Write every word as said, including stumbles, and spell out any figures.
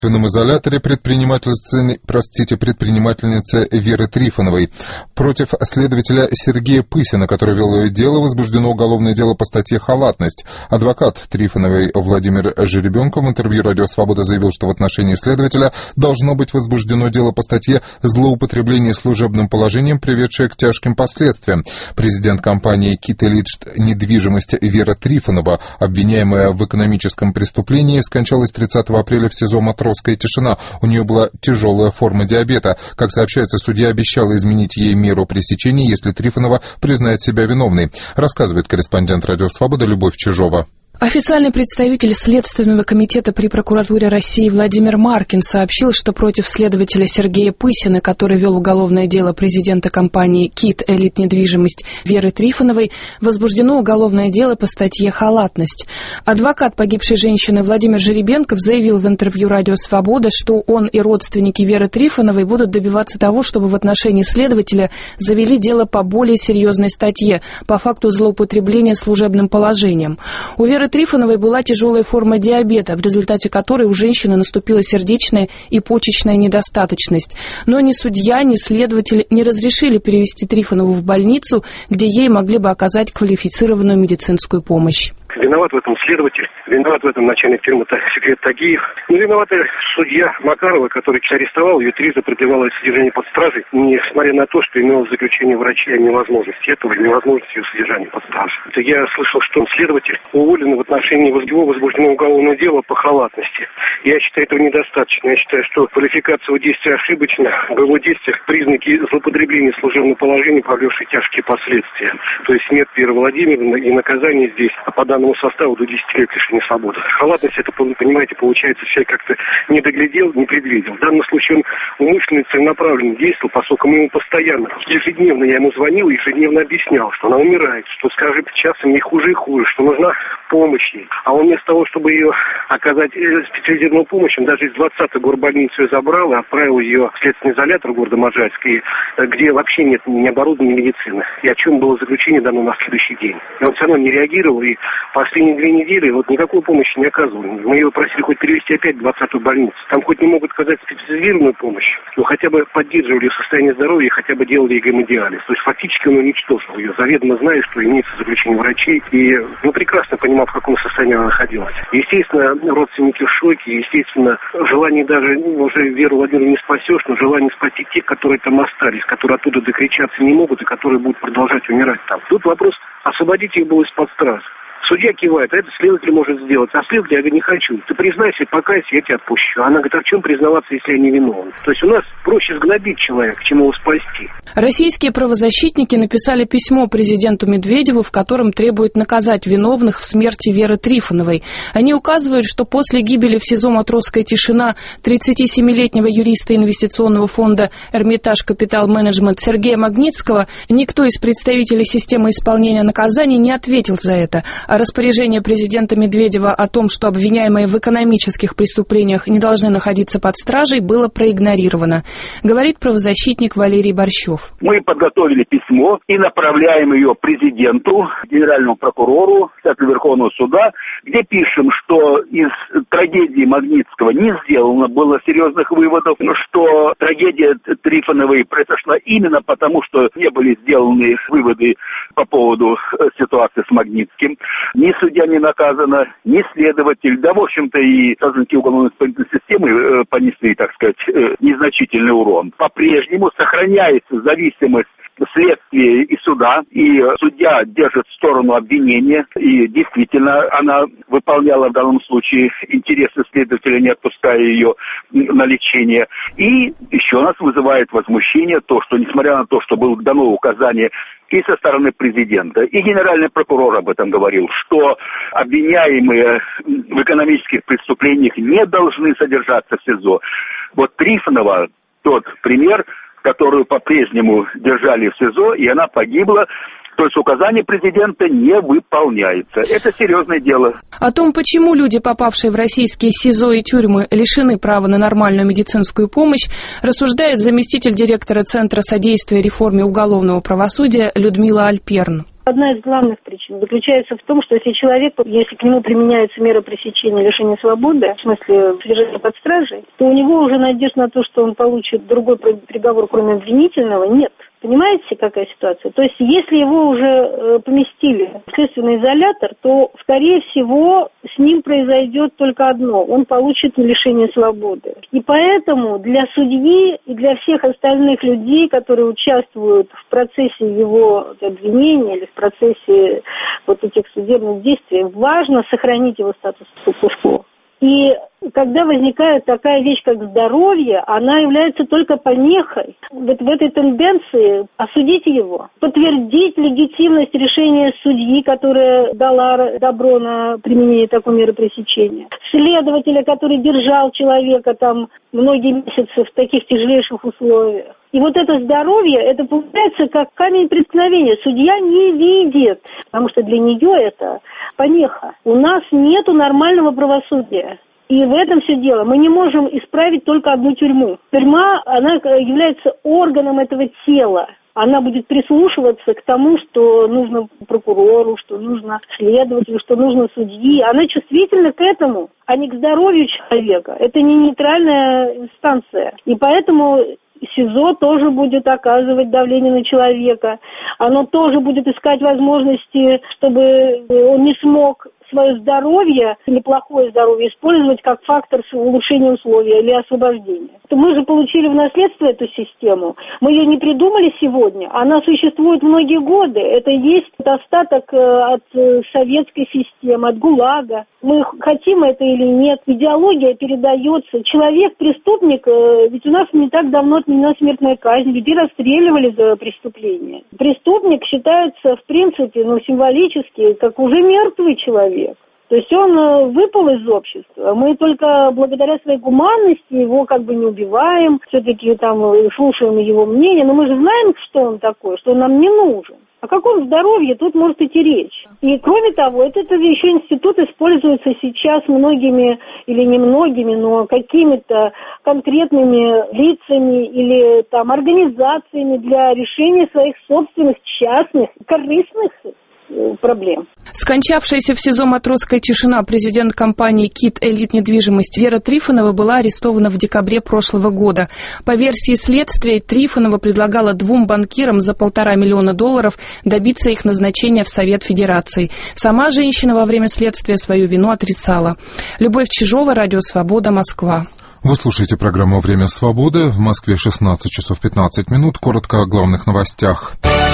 В изоляторе предпринимательницы, простите, предпринимательницы Веры Трифоновой. Против следователя Сергея Пысина, который вел дело, возбуждено уголовное дело по статье «Халатность». Адвокат Трифоновой Владимир Жеребенков в интервью «Радио Свобода» заявил, что в отношении следователя должно быть возбуждено дело по статье «Злоупотребление служебным положением, приведшее к тяжким последствиям». Президент компании «Кит Элит Недвижимость» Вера Трифонова, обвиняемая в экономическом преступлении, скончалась тридцатого апреля в СИЗО «Матросская тишина». У нее была тяжелая форма диабета. Как сообщается, судья обещала изменить ей меру пресечения, если Трифонова признает себя виновной. Рассказывает корреспондент «Радио Свобода» Любовь Чижова. Официальный представитель Следственного комитета при прокуратуре России Владимир Маркин сообщил, что против следователя Сергея Пысина, который вел уголовное дело президента компании «Кит Элит Недвижимость» Веры Трифоновой, возбуждено уголовное дело по статье «Халатность». Адвокат погибшей женщины Владимир Жеребенков заявил в интервью «Радио Свобода», что он и родственники Веры Трифоновой будут добиваться того, чтобы в отношении следователя завели дело по более серьезной статье, по факту злоупотребления служебным положением. У Веры Трифоновой была тяжелая форма диабета, в результате которой у женщины наступила сердечная и почечная недостаточность. Но ни судья, ни следователь не разрешили перевести Трифонову в больницу, где ей могли бы оказать квалифицированную медицинскую помощь. Виноват в этом следователь, виноват в этом начальник фирмы Секрет Тагиев. Не виноват судья Макарова, который арестовал ее, трижды продлевал ее содержание под стражей, несмотря на то, что имел заключение врача о невозможности этого, невозможности ее содержания под стражей. Это я слышал, что следователь уволен в отношении его возбуждено уголовное дело по халатности. Я считаю, этого недостаточно. Я считаю, что квалификация его действия ошибочна, в его действиях признаки злоупотребления служебного положения, повлекшие тяжкие последствия. То есть смерть Веры Владимировны и наказание здесь по данному составу до десяти лет лишения свободы. Халатность, это, понимаете, получается, человек как-то не доглядел, не предвидел. В данном случае он умышленно и целенаправленно действовал, поскольку мы ему постоянно, ежедневно я ему звонил, ежедневно объяснял, что она умирает, что, скажем, часом не хуже и хуже, что нужна помощь ей. А он вместо того, чтобы ее оказать специализированную помощь, он даже из двадцатой горбольницы ее забрал и отправил ее в следственный изолятор города Можайск, где вообще нет ни оборудования, ни медицины. И о чем было заключение дано на следующий день. И он все равно не реагировал, и последние две недели вот никакой помощи не оказывали. Мы его просили хоть перевести опять в двадцатую больницу. Там хоть не могут оказать специализированную помощь, но хотя бы поддерживали ее состояние здоровья и хотя бы делали ей гемодиализ. То есть фактически он уничтожил ее, заведомо зная, что имеется заключение врачей. И ну, прекрасно понимал, в каком состоянии она находилась. Естественно, родственники в шоке, естественно, желание даже, ну, уже Веру Владимировну не спасешь, но желание спасти тех, которые там остались, которые оттуда докричаться не могут и которые будут продолжать умирать там. Тут вопрос, освободить их было из-под стражи. Судья кивает, а это следователь может сделать. А следователь, я говорю, не хочу. Ты признайся, покайся, я тебя отпущу. Она говорит, а в чем признаваться, если я не виновен? То есть у нас проще сгнобить человека, чем его спасти. Российские правозащитники написали письмо президенту Медведеву, в котором требуют наказать виновных в смерти Веры Трифоновой. Они указывают, что после гибели в СИЗО «Матросская тишина» тридцатисемилетнего юриста инвестиционного фонда «Эрмитаж Капитал Менеджмент» Сергея Магнитского никто из представителей системы исполнения наказаний не ответил за это. А распоряжение президента Медведева о том, что обвиняемые в экономических преступлениях не должны находиться под стражей, было проигнорировано, говорит правозащитник Валерий Борщев. Мы подготовили письмо и направляем ее президенту, генеральному прокурору, Верховного суда, где пишем, что из трагедии Магнитского не сделано было серьезных выводов, что трагедия Трифоновой произошла именно потому, что не были сделаны выводы по поводу ситуации с Магнитским. Ни судья не наказана, ни следователь, да, в общем-то, и сотрудники уголовно-исполнительной системы э, понесли, так сказать, э, незначительный урон. По-прежнему сохраняется зависимость следствия и суда, и судья держит сторону обвинения, и действительно она выполняла в данном случае интересы следователя, не отпуская ее на лечение. И еще нас вызывает возмущение то, что, несмотря на то, что было дано указание и со стороны президента, и генеральный прокурор об этом говорил, что обвиняемые в экономических преступлениях не должны содержаться в СИЗО. Вот Трифонова тот пример, которую по-прежнему держали в СИЗО, и она погибла. То есть указание президента не выполняется. Это серьезное дело. О том, почему люди, попавшие в российские СИЗО и тюрьмы, лишены права на нормальную медицинскую помощь, рассуждает заместитель директора Центра содействия реформе уголовного правосудия Людмила Альперн. Одна из главных причин заключается в том, что если человек, если к нему применяется мера пресечения лишения свободы, в смысле содержания под стражей, то у него уже надежд на то, что он получит другой приговор, кроме обвинительного, нет. Понимаете, какая ситуация? То есть, если его уже э, поместили в следственный изолятор, то, скорее всего, с ним произойдет только одно. Он получит лишение свободы. И поэтому для судьи и для всех остальных людей, которые участвуют в процессе его обвинения или в процессе вот этих судебных действий, важно сохранить его статус кво. И когда возникает такая вещь, как здоровье, она является только помехой. Вот в этой тенденции осудить его, подтвердить легитимность решения судьи, которая дала добро на применение такой меры пресечения, следователя, который держал человека там многие месяцы в таких тяжелейших условиях. И вот это здоровье, это получается как камень преткновения. Судья не видит, потому что для нее это помеха. У нас нету нормального правосудия. И в этом все дело. Мы не можем исправить только одну тюрьму. Тюрьма, она является органом этого тела. Она будет прислушиваться к тому, что нужно прокурору, что нужно следователю, что нужно судье. Она чувствительна к этому, а не к здоровью человека. Это не нейтральная инстанция. И поэтому СИЗО тоже будет оказывать давление на человека. Оно тоже будет искать возможности, чтобы он не смог свое здоровье или плохое здоровье использовать как фактор улучшения условий или освобождения. Мы же получили в наследство эту систему. Мы ее не придумали сегодня. Она существует многие годы. Это есть остаток от советской системы, от ГУЛАГа. Мы хотим это или нет. Идеология передается. Человек, преступник, ведь у нас не так давно отменена смертная казнь. Людей расстреливали за преступление. Преступник считается, в принципе, ну, символически, как уже мертвый человек. То есть он выпал из общества. Мы только благодаря своей гуманности его как бы не убиваем, все-таки там слушаем его мнение, но мы же знаем, что он такой, что он нам не нужен. О каком здоровье тут может идти речь? И кроме того, этот, этот еще институт используется сейчас многими, или не многими, но какими-то конкретными лицами или там организациями для решения своих собственных частных, корыстных проблем. Скончавшаяся в СИЗО «Матросская тишина» президент компании «Кит Элит Недвижимость» Вера Трифонова была арестована в декабре прошлого года. По версии следствия, Трифонова предлагала двум банкирам за полтора миллиона долларов добиться их назначения в Совет Федерации. Сама женщина во время следствия свою вину отрицала. Любовь Чижова, Радио Свобода, Москва. Вы слушаете программу «Время свободы». В Москве шестнадцать часов пятнадцать минут. Коротко о главных новостях.